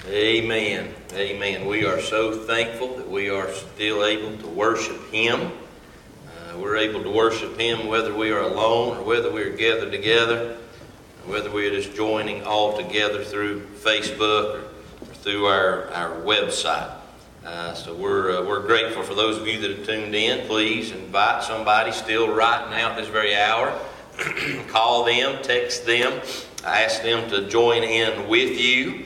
Amen. Amen. We are so thankful that we are still able to worship Him. We're able to worship Him whether we are alone or whether we are gathered together, or whether we are just joining all together through Facebook or through our website. So we're grateful for those of you that have tuned in. Please invite somebody still right now at this very hour. Call them, text them, ask them to join in with you.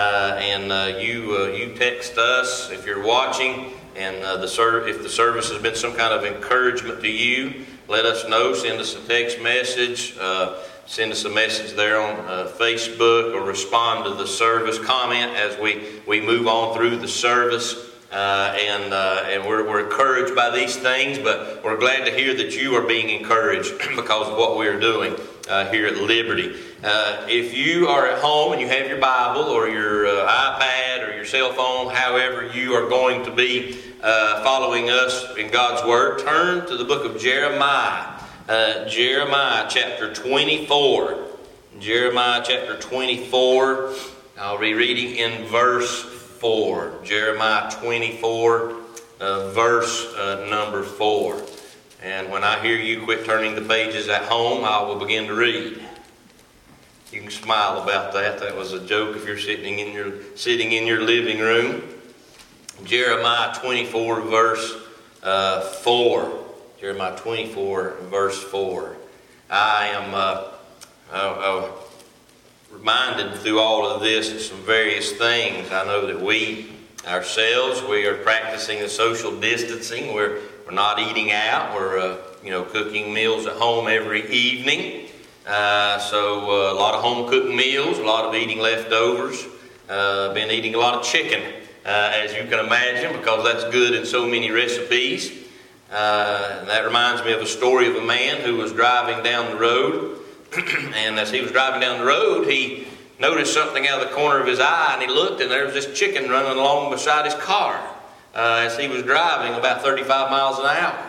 You text us if you're watching, and if the service has been some kind of encouragement to you, let us know. Send us a text message. Send us a message there on Facebook, or respond to the service. Comment as we move on through the service. And we're encouraged by these things, but we're glad to hear that you are being encouraged because of what we're doing here at Liberty. If you are at home and you have your Bible or your iPad or your cell phone, however you are going to be following us in God's Word, turn to the book of Jeremiah. Jeremiah chapter 24. Jeremiah chapter 24. I'll be reading in verse 4. Jeremiah 24, verse number 4. And when I hear you quit turning the pages at home, I will begin to read. You can smile about that. That was a joke if you're sitting in your living room. Jeremiah 24, verse 4. Jeremiah 24, verse 4. I am reminded through all of this of some various things. I know that we ourselves, we are practicing the social distancing. We're not eating out. We're cooking meals at home every evening. So a lot of home cooked meals, a lot of eating leftovers. Been eating a lot of chicken, as you can imagine, because that's good in so many recipes. And that reminds me of a story of a man who was driving down the road. And as he was driving down the road, he noticed something out of the corner of his eye, and he looked, and there was this chicken running along beside his car as he was driving about 35 miles an hour.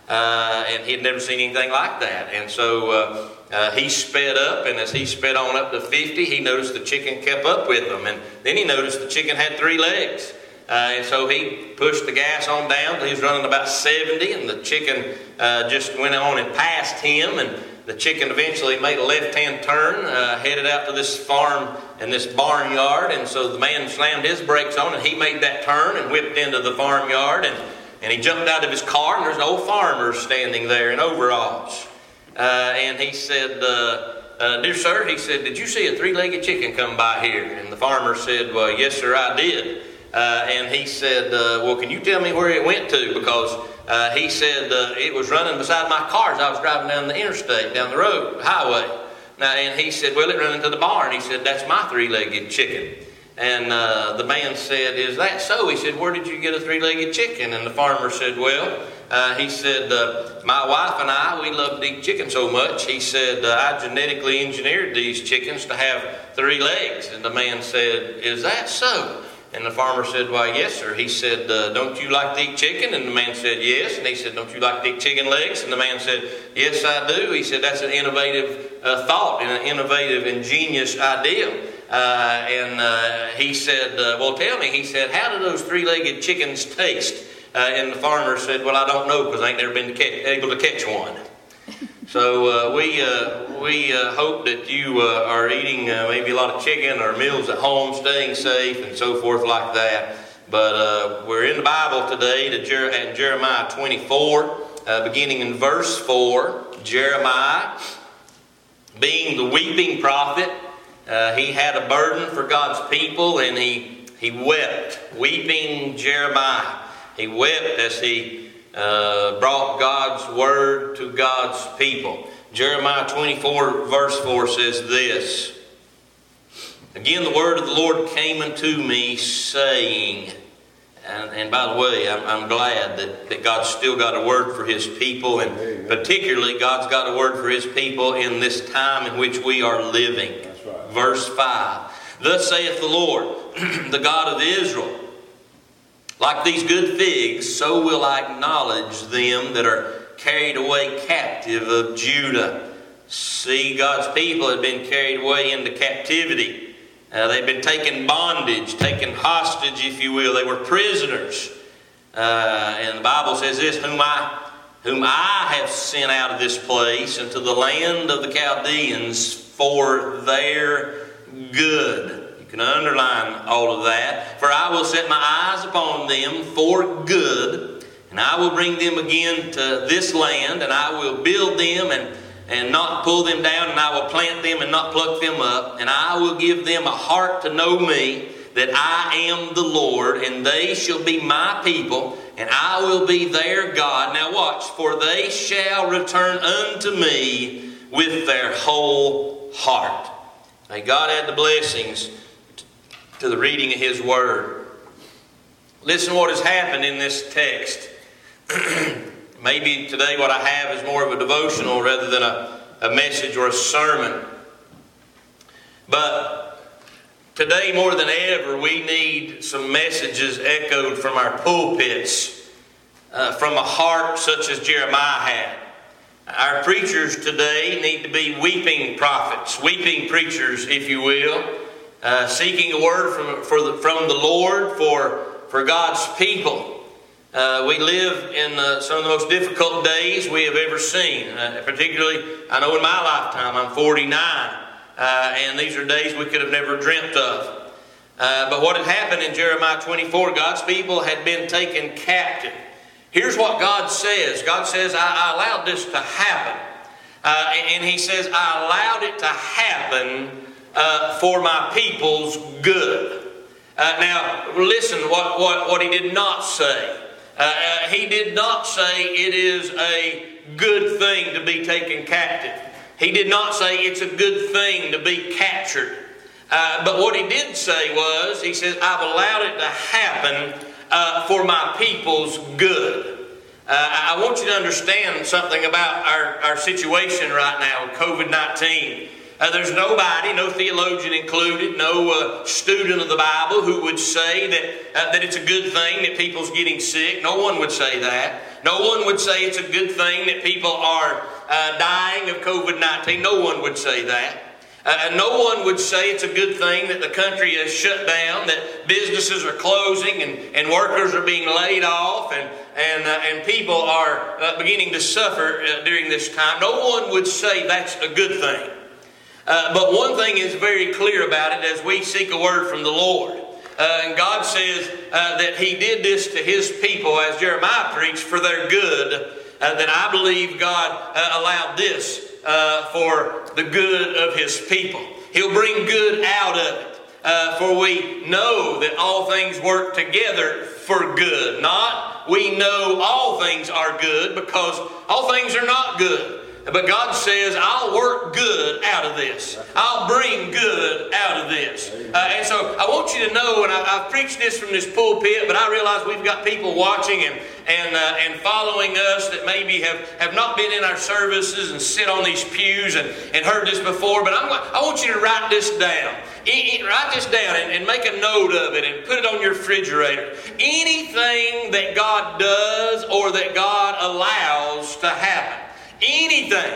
And he had never seen anything like that. And so he sped up, and as he sped on up to 50, he noticed the chicken kept up with him. And then he noticed the chicken had 3 legs. And so he pushed the gas on down till he was running about 70, and the chicken just went on and passed him. And the chicken eventually made a left-hand turn, headed out to this farm and this barnyard. And so the man slammed his brakes on, and he made that turn and whipped into the farmyard. And he jumped out of his car, and there's an old farmer standing there in overalls. And he said, "Dear sir," he said, "did you see a 3-legged chicken come by here?" And the farmer said, "Well, yes, sir, I did." And he said, "Well, can you tell me where it went to?" Because he said it was running beside my car as I was driving down the interstate, down the road, the highway. And he said, "Well, it ran into the barn." He said, "That's my 3-legged chicken." And the man said, "Is that so?" He said, "Where did you get a 3-legged chicken?" And the farmer said, "Well," he said, "my wife and I, we love to eat chicken so much." He said, "I genetically engineered these chickens to have 3 legs." And the man said, "Is that so?" And the farmer said, "Why, yes, sir." He said, "Don't you like to eat chicken?" And the man said, "Yes." And he said, "Don't you like to eat chicken legs?" And the man said, "Yes, I do." He said, "That's an innovative thought and an innovative, ingenious idea." He said, "Well, tell me," he said, "how do those 3-legged chickens taste?" And the farmer said, "Well, I don't know, because I ain't never been able to catch one." So we hope that you are eating maybe a lot of chicken or meals at home, staying safe and so forth like that. But we're in the Bible today at Jeremiah 24, beginning in verse 4. Jeremiah, being the weeping prophet, he had a burden for God's people, and he wept. Weeping Jeremiah. He wept as he brought God's word to God's people. Jeremiah 24 verse 4 says this: "Again the word of the Lord came unto me, saying," and by the way, I'm glad that God's still got a word for His people, and particularly God's got a word for His people in this time in which we are living. That's right. Verse 5, "Thus saith the Lord, the God of Israel, like these good figs, so will I acknowledge them that are carried away captive of Judah." See, God's people had been carried away into captivity. They'd been taken bondage, taken hostage, if you will. They were prisoners. And the Bible says this, whom I have sent out of this place into the land of the Chaldeans for their good. You can underline all of that. For I will set my eyes upon them for good, and I will bring them again to this land, and I will build them and not pull them down, and I will plant them and not pluck them up, and I will give them a heart to know me, that I am the Lord, and they shall be my people, and I will be their God. Now watch, for they shall return unto me with their whole heart. May God add the blessings to the reading of His Word. Listen to what has happened in this text. Maybe today what I have is more of a devotional rather than a message or a sermon. But today more than ever we need some messages echoed from our pulpits, from a heart such as Jeremiah had. Our preachers today need to be weeping prophets, weeping preachers, if you will, seeking a word from the Lord for God's people. We live in some of the most difficult days we have ever seen. Particularly, I know in my lifetime, I'm 49, and these are days we could have never dreamt of. But what had happened in Jeremiah 24, God's people had been taken captive. Here's what God says. God says, I allowed this to happen. And He says, I allowed it to happen for my people's good. Now, listen what He did not say. He did not say it is a good thing to be taken captive. He did not say it's a good thing to be captured. But what He did say was, He says, I've allowed it to happen for my people's good. I want you to understand something about our situation right now with COVID-19. There's nobody, no theologian included, no student of the Bible who would say that it's a good thing that people's getting sick. No one would say that. No one would say it's a good thing that people are dying of COVID-19. No one would say that. No one would say it's a good thing that the country is shut down, that businesses are closing and workers are being laid off and people are beginning to suffer during this time. No one would say that's a good thing. But one thing is very clear about it as we seek a word from the Lord. And God says that He did this to His people, as Jeremiah preached, for their good. That I believe God allowed this for the good of His people. He'll bring good out of it. For we know that all things work together for good. Not we know all things are good, because all things are not good. But God says, I'll work good out of this. I'll bring good out of this. And so I want you to know, and I've preached this from this pulpit, but I realize we've got people watching and following us that maybe have not been in our services and sit on these pews and heard this before. But I want you to write this down. Write this down and make a note of it and put it on your refrigerator. Anything that God does or that God allows to happen. Anything,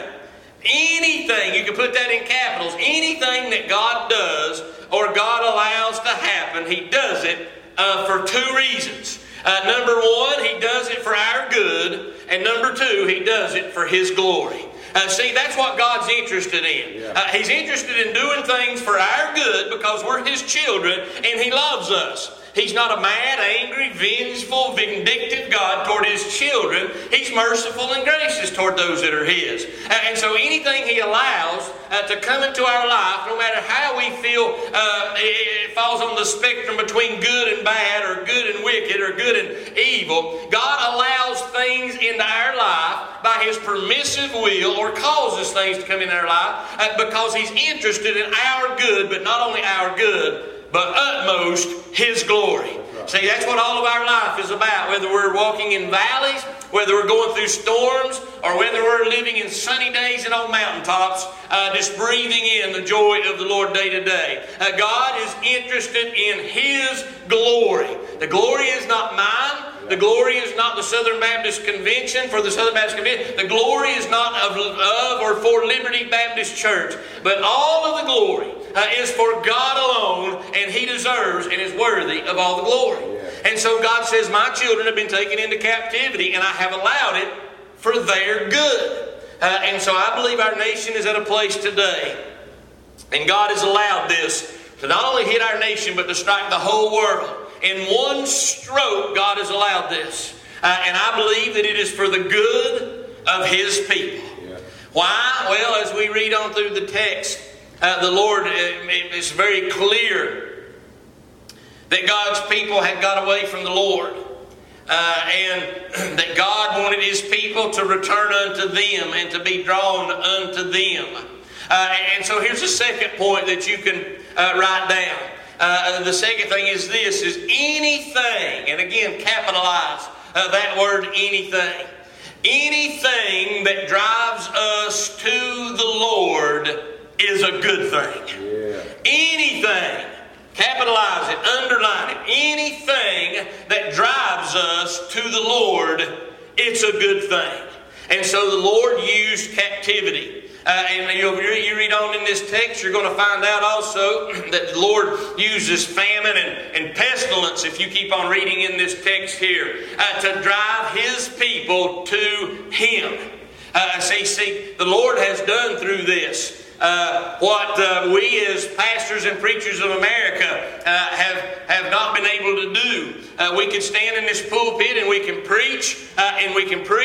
you can put that in capitals, anything that God does or God allows to happen, He does it for two reasons. Number one, He does it for our good, and number two, He does it for His glory. See, that's what God's interested in. He's interested in doing things for our good because we're His children and He loves us. He's not a mad, angry, vengeful, vindictive God toward His children. He's merciful and gracious toward those that are His. And so anything He allows to come into our life, no matter how we feel it falls on the spectrum between good and bad or good and wicked or good and evil, God allows things into our life by His permissive will, or causes things to come in our life because He's interested in our good, but not only our good, but utmost His glory. See, that's what all of our life is about. Whether we're walking in valleys, whether we're going through storms, or whether we're living in sunny days and on mountaintops, just breathing in the joy of the Lord day to day. God is interested in His glory. The glory is not mine. The glory is not the Southern Baptist Convention for the Southern Baptist Convention. The glory is not of or for Liberty Baptist Church. But all of the glory is for God alone, and He deserves and is worthy of all the glory. Yeah. And so God says, my children have been taken into captivity, and I have allowed it for their good. And so I believe our nation is at a place today, and God has allowed this to not only hit our nation, but to strike the whole world. In one stroke, God has allowed this. And I believe that it is for the good of His people. Yeah. Why? Well, as we read on through the text, the Lord, it's very clear that God's people had got away from the Lord. And that God wanted His people to return unto them and to be drawn unto them. And so here's the second point that you can write down. The second thing is this, is anything, and again capitalize that word anything. Anything that drives us to the Lord is a good thing. Yeah. Anything, capitalize it, underline it, anything that drives us to the Lord, it's a good thing. And so the Lord used captivity. And you read on in this text, you're going to find out also that the Lord uses famine and pestilence, if you keep on reading in this text here, to drive His people to Him. See, the Lord has done through this what we as pastors and preachers of America have not been able to do. We can stand in this pulpit and we can preach, and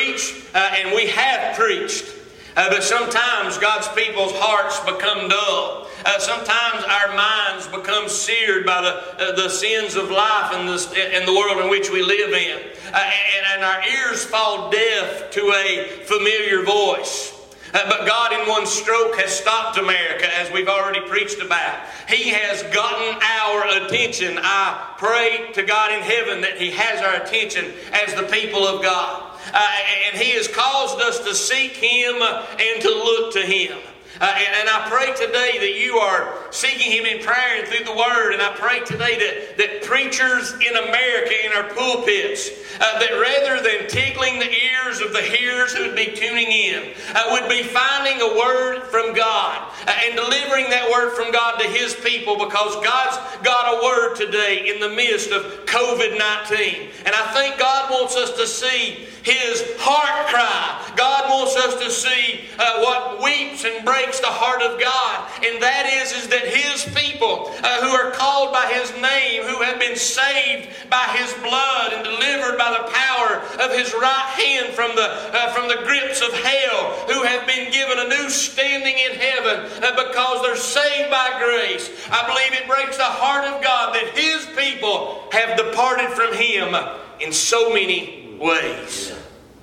we have preached. But sometimes God's people's hearts become dull. Sometimes our minds become seared by the sins of life and the world in which we live in. And our ears fall deaf to a familiar voice. But God in one stroke has stopped America, as we've already preached about. He has gotten our attention. I pray to God in heaven that He has our attention as the people of God. And He has caused us to seek Him and to look to Him. And I pray today that you are seeking Him in prayer and through the Word. And I pray today that preachers in America, in our pulpits, that rather than tickling the ears of the hearers who would be tuning in, would be finding a word from God and delivering that word from God to His people, because God's got a word today in the midst of COVID-19. And I think God wants us to see His heart cry. God wants us to see what weeps and breaks the heart of God. And that is that His people who are called by His name, who have been saved by His blood and delivered by the power of His right hand from the grips of hell, who have been given a new standing in heaven because they're saved by grace. I believe it breaks the heart of God that His people have departed from Him in so many ways.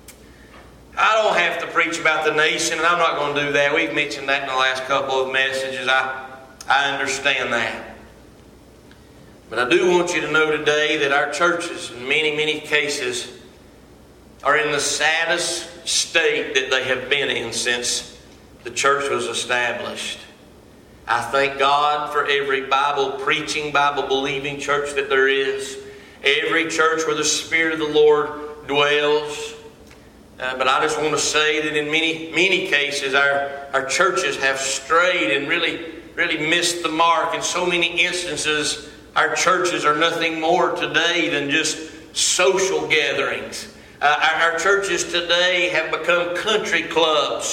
I don't have to preach about the nation, and I'm not going to do that. We've mentioned that in the last couple of messages. I understand that. But I do want you to know today that our churches, in many, many cases, are in the saddest state that they have been in since the church was established. I thank God for every Bible-preaching, Bible-believing church that there is. Every church where the Spirit of the Lord dwells. But I just want to say that in many, many cases our churches have strayed and really missed the mark. In so many instances, our churches are nothing more today than just social gatherings. Our churches today have become country clubs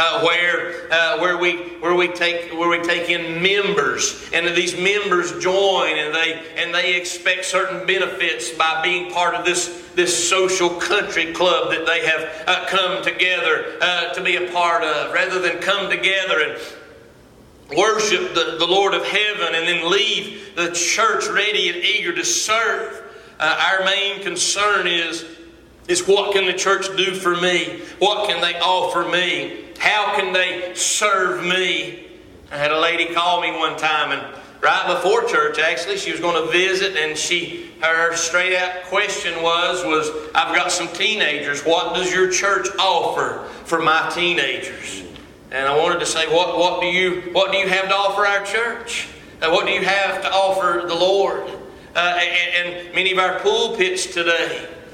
where we take in members, and these members join and they expect certain benefits by being part of this social country club that they have come together to be a part of, rather than come together and worship the Lord of heaven and then leave the church ready and eager to serve. Our main concern is what can the church do for me? What can they offer me? How can they serve me? I had a lady call me one time, and right before church, actually, she was going to visit, and her straight out question was, I've got some teenagers. What does your church offer for my teenagers? And I wanted to say, what do you have to offer our church? What do you have to offer the Lord? And many of our pulpits today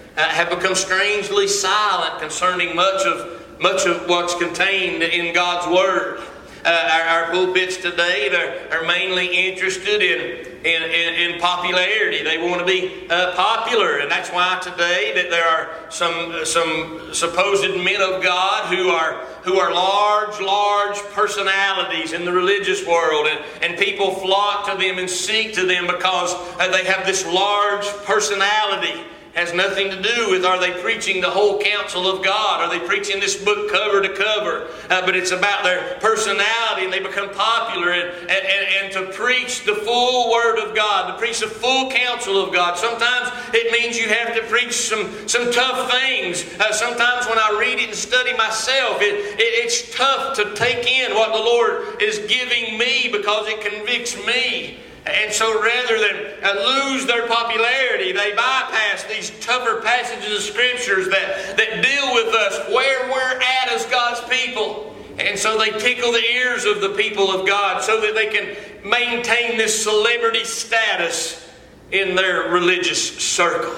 have become strangely silent concerning much of what's contained in God's Word. Our pulpits today are mainly interested in popularity. They want to be popular, and that's why today that there are some supposed men of God who are large personalities in the religious world, and people flock to them and seek to them because they have this large personality. Has nothing to do with, are they preaching the whole counsel of God? Are they preaching this book cover to cover? But it's about their personality, and they become popular. And to preach the full Word of God, to preach the full counsel of God, sometimes it means you have to preach some tough things. Sometimes when I read it and study myself, it's tough to take in what the Lord is giving me because it convicts me. And so rather than lose their popularity, they bypass these tougher passages of Scriptures that deal with us where we're at as God's people. And so they tickle the ears of the people of God so that they can maintain this celebrity status in their religious circle.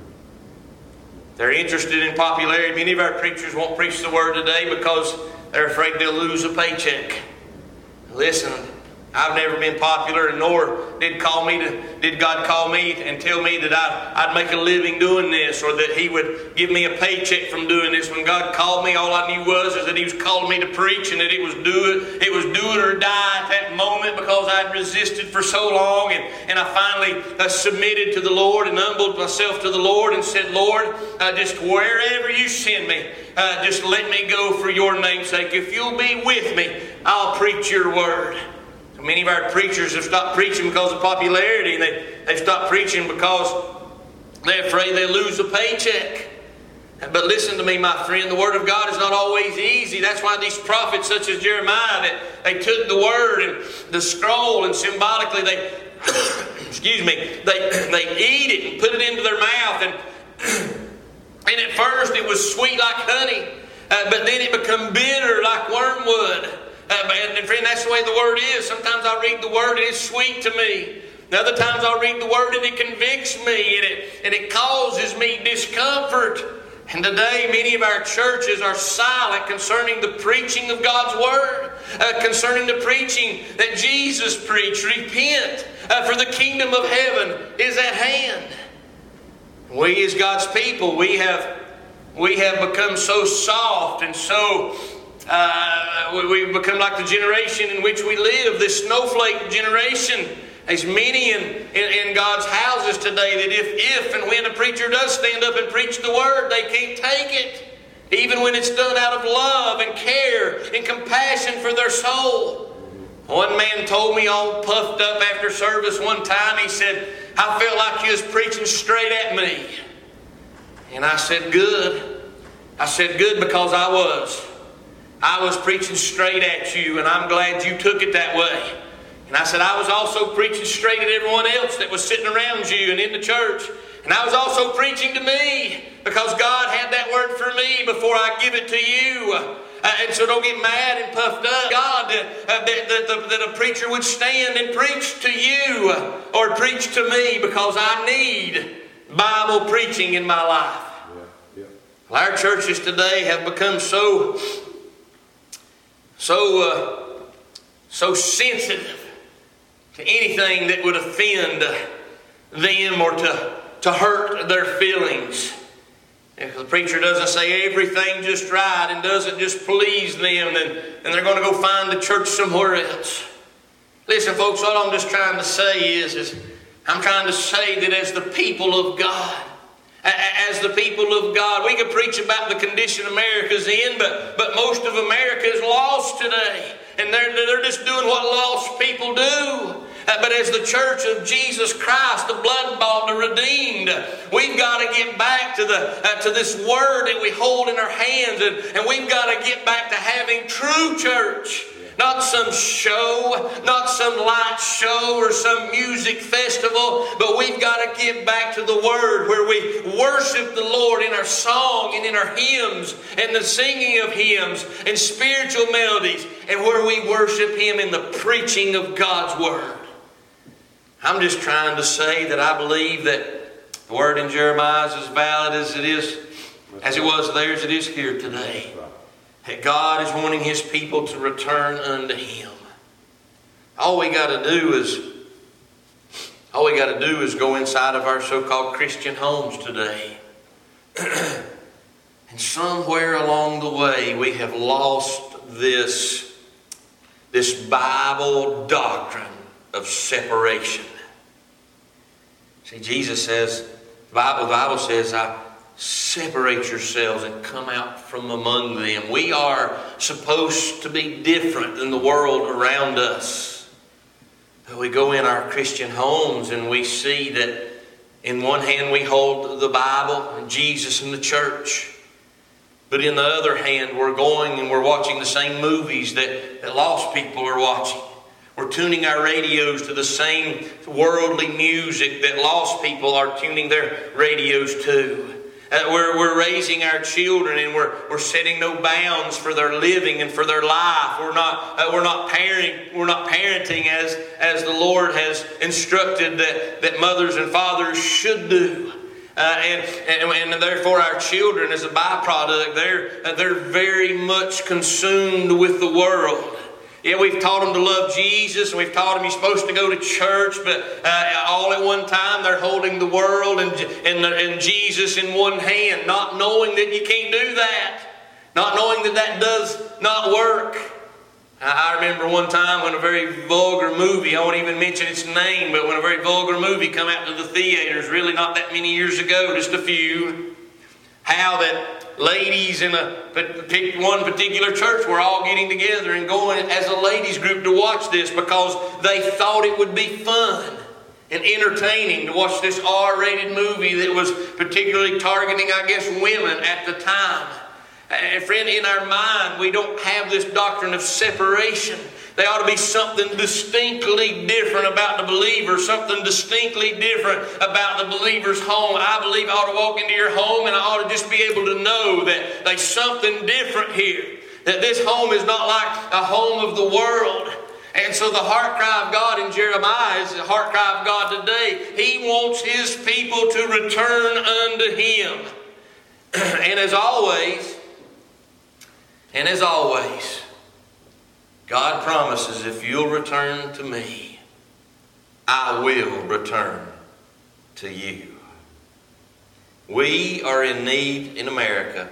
They're interested in popularity. Many of our preachers won't preach the Word today because they're afraid they'll lose a paycheck. Listen, I've never been popular, nor did God call me and tell me that I'd make a living doing this, or that He would give me a paycheck from doing this. When God called me, all I knew was that He was calling me to preach, and that it was do it or die at that moment, because I'd resisted for so long, and I finally submitted to the Lord and humbled myself to the Lord and said, Lord, just wherever You send me, just let me go for Your name's sake. If You'll be with me, I'll preach Your Word. Many of our preachers have stopped preaching because of popularity, and they've stopped preaching because they're afraid they'll lose a paycheck. But listen to me, my friend, the Word of God is not always easy. That's why these prophets such as Jeremiah, they took the Word and the scroll, and symbolically they they eat it and put it into their mouth. And at first it was sweet like honey, but then it became bitter like wormwood. And friend, that's the way the Word is. Sometimes I read the Word and it's sweet to me. And other times I'll read the Word and it convicts me and it causes me discomfort. And today many of our churches are silent concerning the preaching of God's Word, concerning the preaching that Jesus preached. Repent, for the kingdom of heaven is at hand. We as God's people, we have become so soft and so we've become like the generation in which we live, this snowflake generation. There's many in God's houses today that if and when a preacher does stand up and preach the Word, they can't take it. Even when it's done out of love and care and compassion for their soul. One man told me all puffed up after service one time, he said, I felt like you was preaching straight at me. And I said, good. I said, good, because I was preaching straight at you, and I'm glad you took it that way. And I said, I was also preaching straight at everyone else that was sitting around you and in the church. And I was also preaching to me, because God had that word for me before I give it to you. And so don't get mad and puffed up. God, that a preacher would stand and preach to you or preach to me, because I need Bible preaching in my life. Yeah. Well, our churches today have become so sensitive to anything that would offend them or to hurt their feelings. If the preacher doesn't say everything just right and doesn't just please them, then they're going to go find the church somewhere else. Listen, folks, all I'm just trying to say is I'm trying to say that as the people of God, we could preach about the condition America's in, but most of America is lost today. And they're just doing what lost people do. But as the church of Jesus Christ, the blood-bought, the redeemed, we've got to get back to this Word that we hold in our hands. And we've got to get back to having true church. Not some show, not some light show or some music festival, but we've got to get back to the Word where we worship the Lord in our song and in our hymns and the singing of hymns and spiritual melodies, and where we worship Him in the preaching of God's Word. I'm just trying to say that I believe that The word in Jeremiah is as valid as it was there as it is here today. That God is wanting His people to return unto Him. All we got to do is go inside of our so-called Christian homes today. And somewhere along the way we have lost this Bible doctrine of separation. See, Jesus says, the Bible says, separate yourselves and come out from among them. We are supposed to be different than the world around us. We go in our Christian homes and we see that in one hand we hold the Bible and Jesus and the church. But in the other hand, we're going and we're watching the same movies that lost people are watching. We're tuning our radios to the same worldly music that lost people are tuning their radios to. We're raising our children and we're setting no bounds for their living and for their life. We're not parenting as the Lord has instructed that mothers and fathers should do. And therefore our children, as a byproduct, they're very much consumed with the world. Yeah, we've taught them to love Jesus, and we've taught them you're supposed to go to church, but all at one time they're holding the world and Jesus in one hand, not knowing that you can't do that, not knowing that does not work. I remember one time when a very vulgar movie, I won't even mention its name, but when a very vulgar movie come out to the theaters, really not that many years ago, just a few, how that ladies in one particular church were all getting together and going as a ladies group to watch this because they thought it would be fun and entertaining to watch this R-rated movie that was particularly targeting, I guess, women at the time. And friend, in our mind, we don't have this doctrine of separation. There ought to be something distinctly different about the believer, something distinctly different about the believer's home. I believe I ought to walk into your home and I ought to just be able to know that there's something different here. That this home is not like a home of the world. And so the heart cry of God in Jeremiah is the heart cry of God today. He wants His people to return unto Him. And as always, God promises, if you'll return to me, I will return to you. We are in need in America.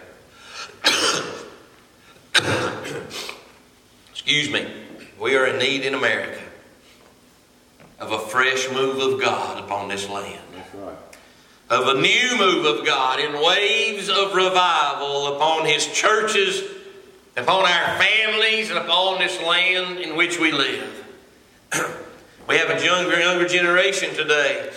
Excuse me. We are in need in America of a fresh move of God upon this land. That's right. Of a new move of God in waves of revival upon His churches, upon our families, and upon this land in which we live. We have a younger generation today.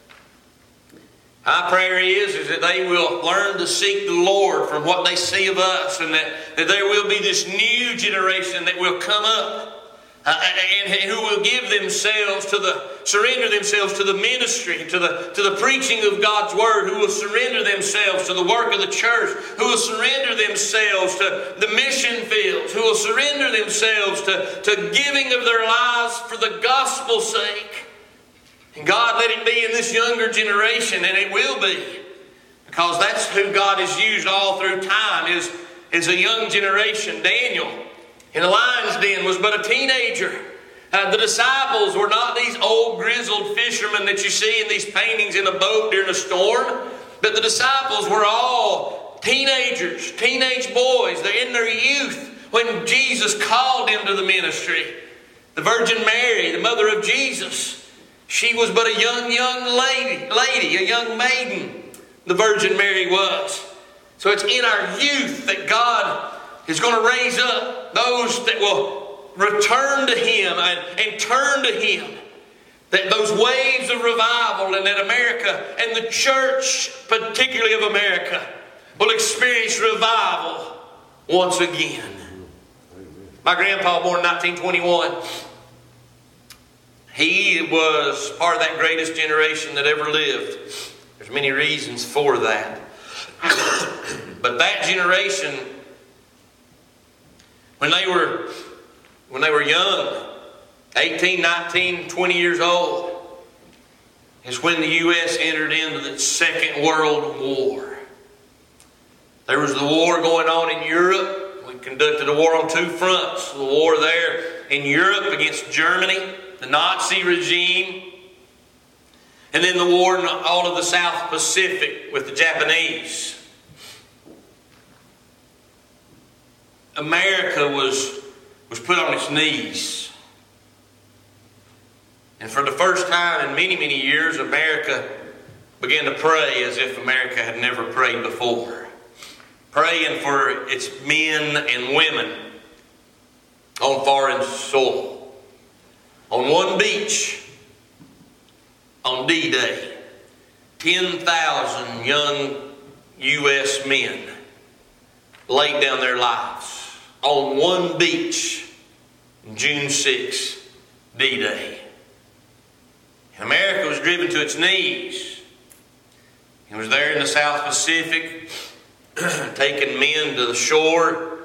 My prayer is that they will learn to seek the Lord from what they see of us, and that there will be this new generation that will come up and who will surrender themselves to the ministry, to the preaching of God's Word, who will surrender themselves to the work of the church, who will surrender themselves to the mission fields, who will surrender themselves to giving of their lives for the gospel's sake. And God, let it be in this younger generation, and it will be, because that's who God has used all through time, is a young generation. Daniel in the lion's den was but a teenager. The disciples were not these old grizzled fishermen that you see in these paintings in a boat during a storm, but the disciples were all teenagers, teenage boys. They're in their youth when Jesus called them to the ministry. The Virgin Mary, the mother of Jesus, she was but a young lady, a young maiden, the Virgin Mary was. So it's in our youth that God is going to raise up those that will return to Him and turn to Him. That those waves of revival, and that America and the church, particularly of America, will experience revival once again. My grandpa, born in 1921, he was part of that greatest generation that ever lived. There's many reasons for that. But that generation, when they were young, 18, 19, 20 years old, is when the U.S. entered into the Second World War. There was the war going on in Europe. We conducted a war on two fronts. The war there in Europe against Germany, the Nazi regime, and then the war in all of the South Pacific with the Japanese. America was put on its knees. And for the first time in many, many years, America began to pray as if America had never prayed before. Praying for its men and women on foreign soil. On one beach, on D-Day, 10,000 young U.S. men laid down their lives on one beach on June 6, D-Day. America was driven to its knees. It was there in the South Pacific, taking men to the shore,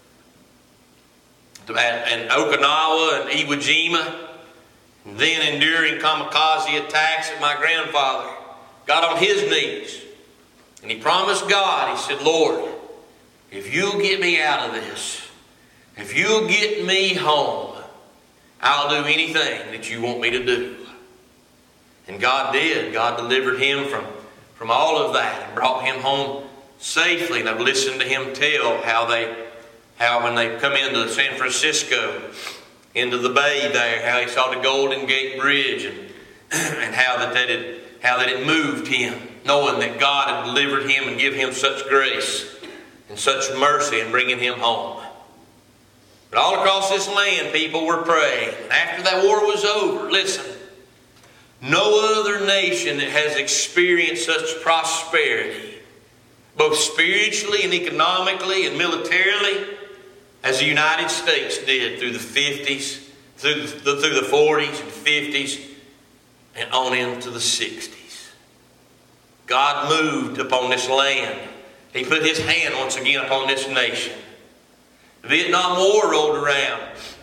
and Okinawa and Iwo Jima, and then enduring kamikaze attacks that my grandfather got on his knees. And he promised God, he said, Lord, if you'll get me out of this, if you'll get me home, I'll do anything that you want me to do. And God did. God delivered him from all of that and brought him home safely. And I've listened to him tell how when they come into San Francisco, into the bay there, how he saw the Golden Gate Bridge and how that it moved him, knowing that God had delivered him and given him such grace and such mercy in bringing him home. But all across this land, people were praying. And after that war was over, listen, no other nation that has experienced such prosperity, both spiritually and economically and militarily, as the United States did through the 50s, through the 40s and 50s, and on into the 60s. God moved upon this land. He put His hand once again upon this nation. The Vietnam War rolled around.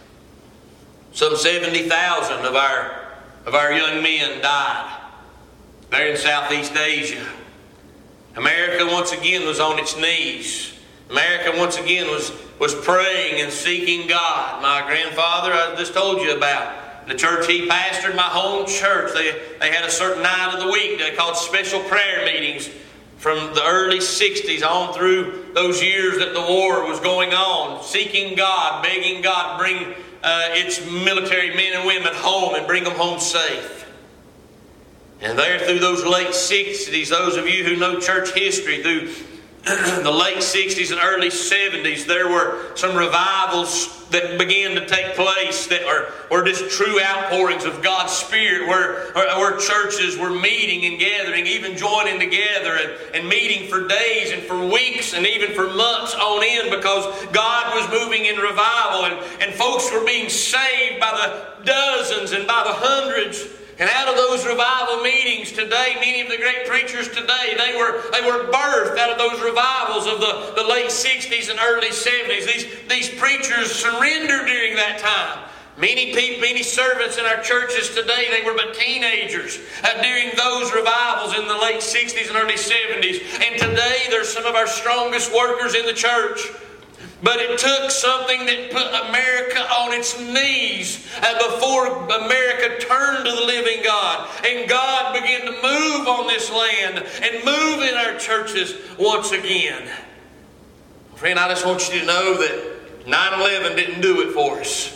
Some 70,000 of our young men died there in Southeast Asia. America once again was on its knees. America once again was praying and seeking God. My grandfather, I just told you about, the church he pastored, my home church, they had a certain night of the week they called special prayer meetings from the early 60s on through those years that the war was going on, seeking God, begging God to bring its military men and women home and bring them home safe. And there through those late 60s, those of you who know church history, through the late 60s and early 70s, there were some revivals that began to take place that were just true outpourings of God's Spirit, where churches were meeting and gathering, even joining together and meeting for days and for weeks and even for months on end, because God was moving in revival and folks were being saved by the dozens and by the hundreds. And out of those revival meetings today, many of the great preachers today, they were birthed out of those revivals of the late 60s and early 70s. These preachers surrendered during that time. Many servants in our churches today, they were but teenagers during those revivals in the late 60s and early 70s. And today, they're some of our strongest workers in the church. But it took something that put America on its knees before America turned to the living God. And God began to move on this land and move in our churches once again. Friend, I just want you to know that 9/11 didn't do it for us.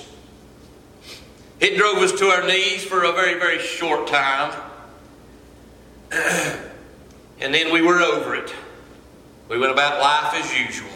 It drove us to our knees for a very, very short time. And then we were over it. We went about life as usual.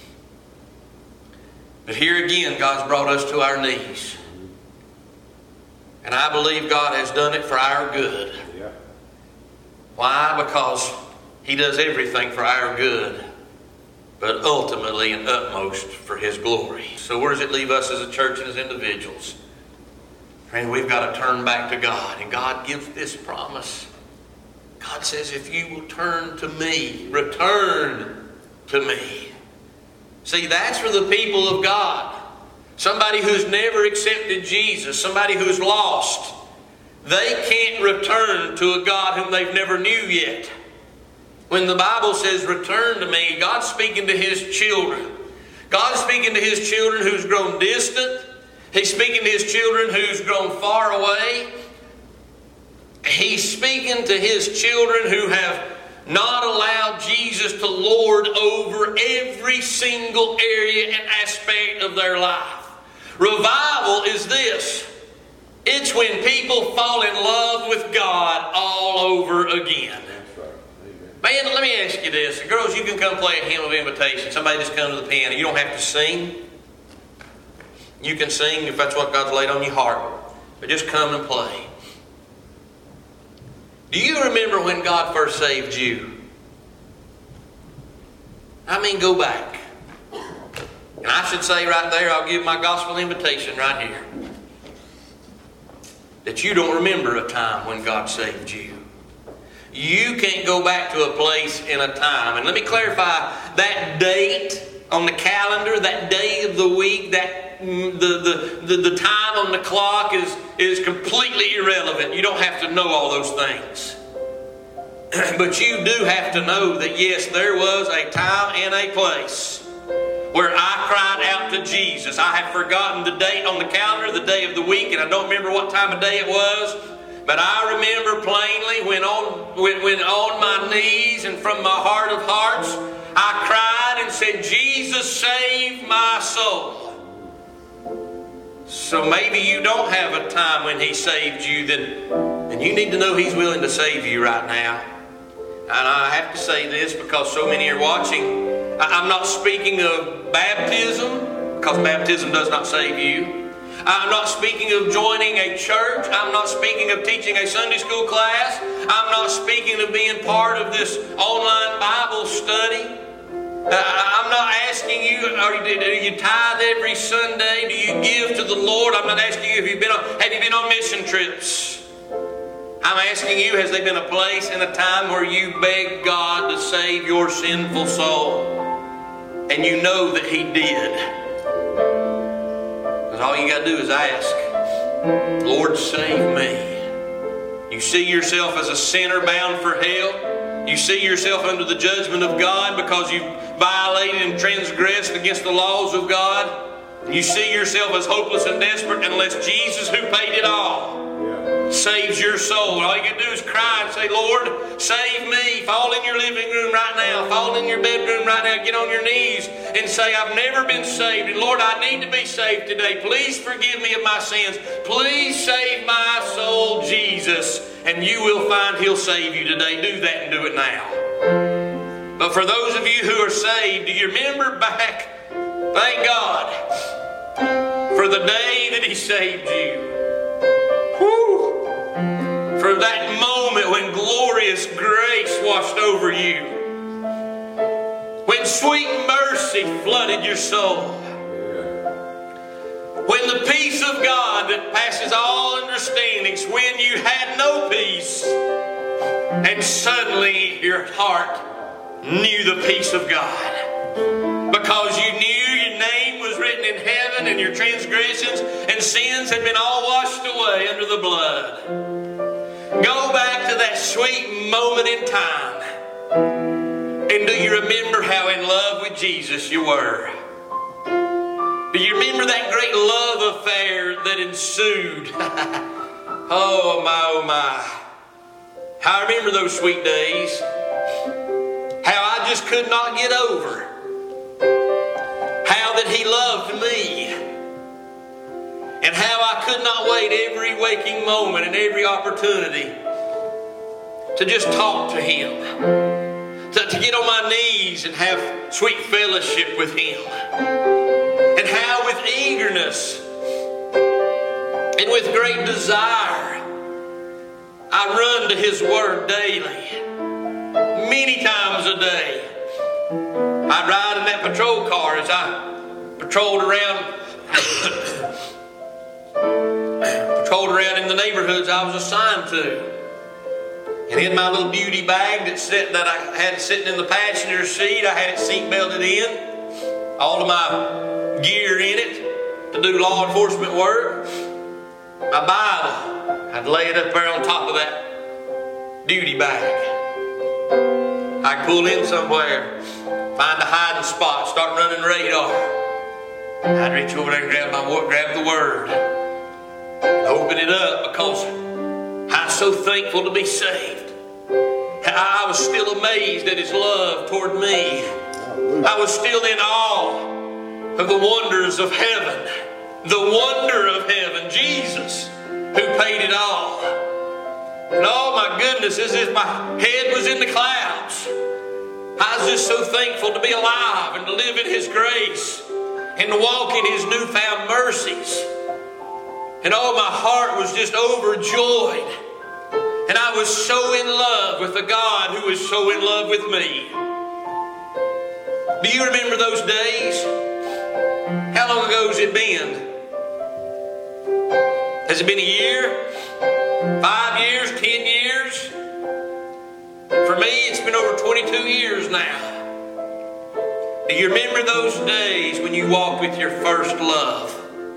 But here again, God's brought us to our knees. And I believe God has done it for our good. Yeah. Why? Because He does everything for our good, but ultimately and utmost for His glory. So where does it leave us as a church and as individuals? Friend, we've got to turn back to God. And God gives this promise. God says, if you will turn to me, return to me. See, that's for the people of God. Somebody who's never accepted Jesus, somebody who's lost. they can't return to a God whom they've never knew yet. When the Bible says, return to me, God's speaking to His children. God's speaking to His children who's grown distant. He's speaking to His children who's grown far away. He's speaking to His children who have not allowed Jesus to lord over every single area and aspect of their life. Revival is this. It's when people fall in love with God all over again. Man, let me ask you this. Girls, you can come play a hymn of invitation. Somebody just come to the piano. You don't have to sing. You can sing if that's what God's laid on your heart. But just come and play. Do you remember when God first saved you? I mean, go back. And I should say right there, I'll give my gospel invitation right here. That you don't remember a time when God saved you. You can't go back to a place in a time. And let me clarify, that date on the calendar, that day of the week, that the time on the clock is completely irrelevant. You don't have to know all those things. But you do have to know that yes, there was a time and a place where I cried out to Jesus. I have forgotten the date on the calendar, the day of the week, and I don't remember what time of day it was. But I remember plainly when on my knees and from my heart of hearts, I cried and said, Jesus, save my soul. So maybe you don't have a time when He saved you, then you need to know He's willing to save you right now. And I have to say this because so many are watching. I'm not speaking of baptism, because baptism does not save you. I'm not speaking of joining a church. I'm not speaking of teaching a Sunday school class. I'm not speaking of being part of this online Bible study. I'm not asking you, do you tithe every Sunday? Do you give to the Lord? I'm not asking you, have you been on mission trips? I'm asking you, has there been a place and a time where you begged God to save your sinful soul? And you know that He did. Because all you got to do is ask, Lord, save me. You see yourself as a sinner bound for hell. You see yourself under the judgment of God because you violated and transgressed against the laws of God. You see yourself as hopeless and desperate unless Jesus, who paid it all, saves your soul. All you can do is cry and say, Lord, save me. Fall in your living room right now. Fall in your bedroom right now. Get on your knees and say, I've never been saved. And Lord, I need to be saved today. Please forgive me of my sins. Please save my soul, Jesus. And you will find He'll save you today. Do that and do it now. But for those of you who are saved, do you remember back, thank God, for the day that He saved you? Whew. For that moment when glorious grace washed over you. When sweet mercy flooded your soul. When the peace of God that passes all understandings, when you had no peace, and suddenly your heart knew the peace of God. Because you knew your name was written in heaven and your transgressions and sins had been all washed away under the blood. Go back to that sweet moment in time. And do you remember how in love with Jesus you were? Do you remember that great love affair that ensued? Oh my, oh my. I remember those sweet days. How I just could not get over how that He loved me. And how I could not wait every waking moment and every opportunity to just talk to Him. To get on my knees and have sweet fellowship with Him. And how with eagerness and with great desire I run to His Word daily. Many times a day. I'd ride in that patrol car as I patrolled around in the neighborhoods I was assigned to. And in my little beauty bag that I had sitting in the passenger seat, I had it seat belted in. All of my gear in it to do law enforcement work. My Bible. I'd lay it up there on top of that duty bag. I'd pull in somewhere, find a hiding spot, start running radar. I'd reach over there and grab the Word, and open it up, because I'm so thankful to be saved. I was still amazed at His love toward me. I was still in awe of the wonders of heaven. The wonder of heaven, Jesus, who paid it all. And oh my goodness, as if my head was in the clouds, I was just so thankful to be alive and to live in His grace and to walk in His newfound mercies. And oh, my heart was just overjoyed. And I was so in love with the God who was so in love with me. Do you remember those days? How long ago has it been? Has it been a year? 5 years? 10 years? For me, it's been over 22 years now. Do you remember those days when you walked with your first love?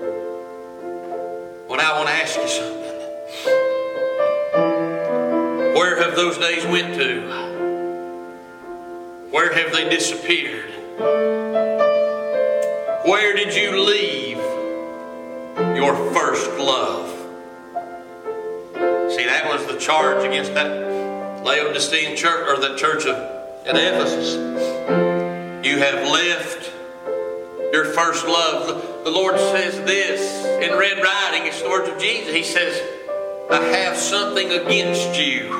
Well, now I want to ask you something. Where have those days went to? Where have they disappeared? Where did you leave your first love? See, that was the charge against that Laodicean church, or that church at Ephesus. You have left your first love. The Lord says this in Red Writing. It's the words of Jesus. He says, I have something against you.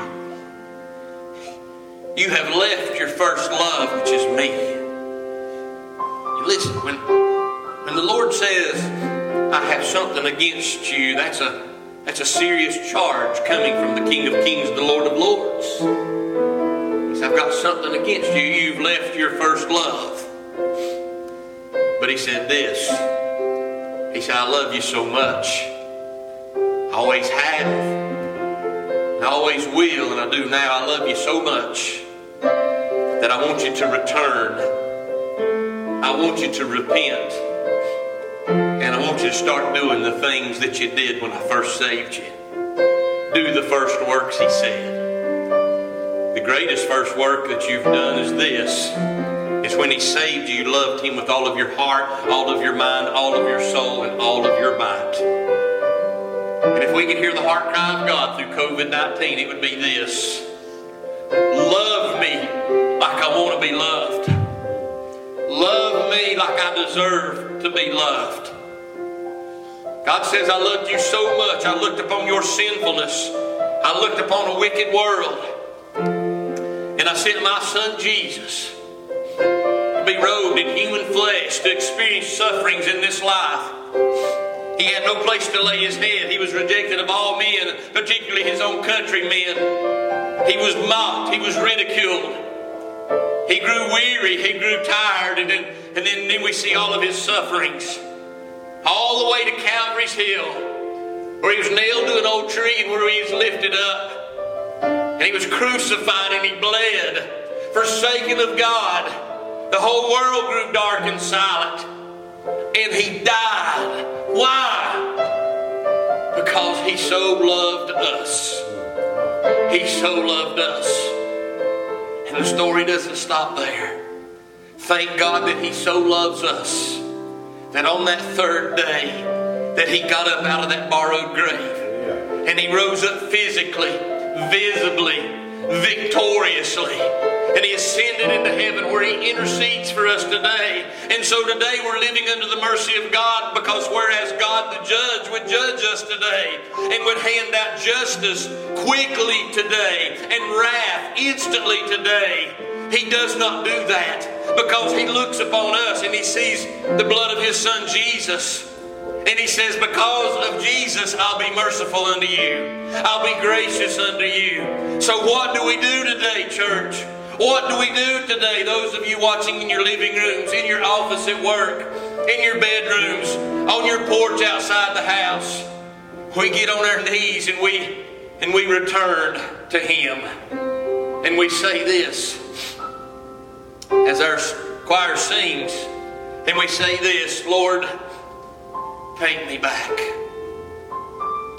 You have left your first love, which is me. You listen, when the Lord says, I have something against you, that's a serious charge coming from the King of Kings, the Lord of Lords. He said, I've got something against you. You've left your first love. But He said this. He said, I love you so much. I always have. And I always will, and I do now. I love you so much that I want you to return. I want you to repent. And I want you to start doing the things that you did when I first saved you. Do the first works, He said. The greatest first work that you've done is this. It's when He saved you, you loved Him with all of your heart, all of your mind, all of your soul, and all of your might. And if we could hear the heart cry of God through COVID-19, it would be this. Love me like I want to be loved. Love me like I deserve to be loved. God says, I loved you so much. I looked upon your sinfulness. I looked upon a wicked world. And I sent my Son Jesus to be robed in human flesh, to experience sufferings in this life. He had no place to lay His head. He was rejected of all men, particularly His own countrymen. He was mocked. He was ridiculed. He grew weary. He grew tired. And then we see all of His sufferings. All the way to Calvary's Hill, where He was nailed to an old tree and where He was lifted up. And He was crucified and He bled, forsaken of God. The whole world grew dark and silent. And He died. Why? Because He so loved us. He so loved us. And the story doesn't stop there. Thank God that He so loves us, that on that third day, that He got up out of that borrowed grave. And He rose up physically, visibly, victoriously. And He ascended into heaven, where He intercedes for us today. And so today we're living under the mercy of God, because whereas God the judge would judge us today and would hand out justice quickly today and wrath instantly today, He does not do that, because He looks upon us and He sees the blood of His Son Jesus. And He says, because of Jesus, I'll be merciful unto you. I'll be gracious unto you. So what do we do today, church? What do we do today? Those of you watching in your living rooms, in your office at work, in your bedrooms, on your porch outside the house, we get on our knees and we return to Him. And we say this, as our choir sings, and we say this, Lord, take me back.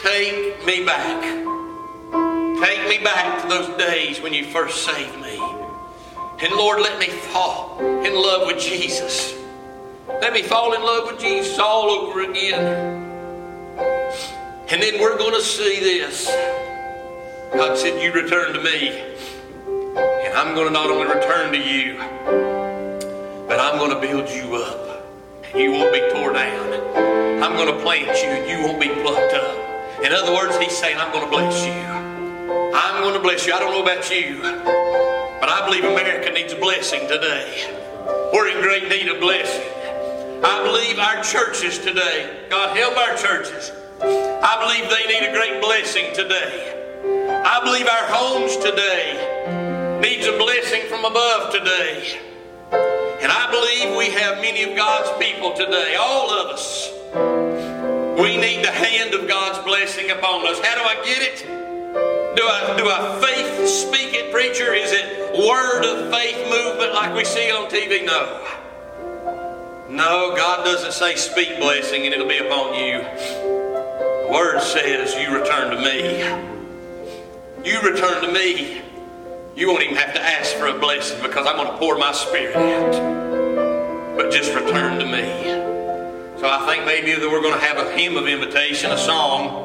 take me back. Take me back to those days when you first saved me. And Lord, let me fall in love with Jesus. Let me fall in love with Jesus all over again. And then we're going to see this. God said, you return to me. And I'm going to not only return to you, but I'm going to build you up. And you won't be torn down. I'm going to plant you and you won't be plucked up. In other words, he's saying, I'm going to bless you. I'm going to bless you. I don't know about you, but I believe America needs a blessing today. We're in great need of blessing. I believe our churches today, God help our churches. I believe they need a great blessing today. I believe our homes today needs a blessing from above today. And I believe we have many of God's people today, all of us. We need the hand of God's blessing upon us. How do I get it? Do I faith speak it, preacher? Is it word of faith movement like we see on TV? No. No, God doesn't say speak blessing and it'll be upon you. The word says you return to me. You return to me. You won't even have to ask for a blessing because I'm going to pour my spirit out. But just return to me. So I think maybe that we're going to have a hymn of invitation, a song.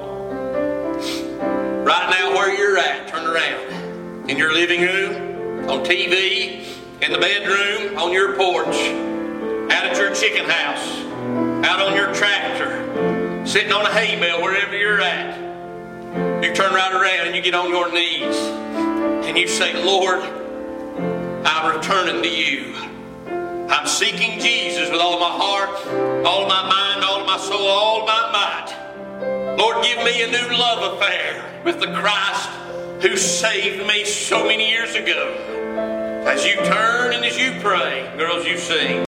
Right now where you're at, turn around. In your living room, on TV, in the bedroom, on your porch, out at your chicken house, out on your tractor, sitting on a hay bale, wherever you're at. You turn right around and you get on your knees and you say, Lord, I'm returning to you. I'm seeking Jesus with all of my heart, all of my mind, all of my soul, all of my might. Lord, give me a new love affair with the Christ who saved me so many years ago. As you turn and as you pray, girls, you sing.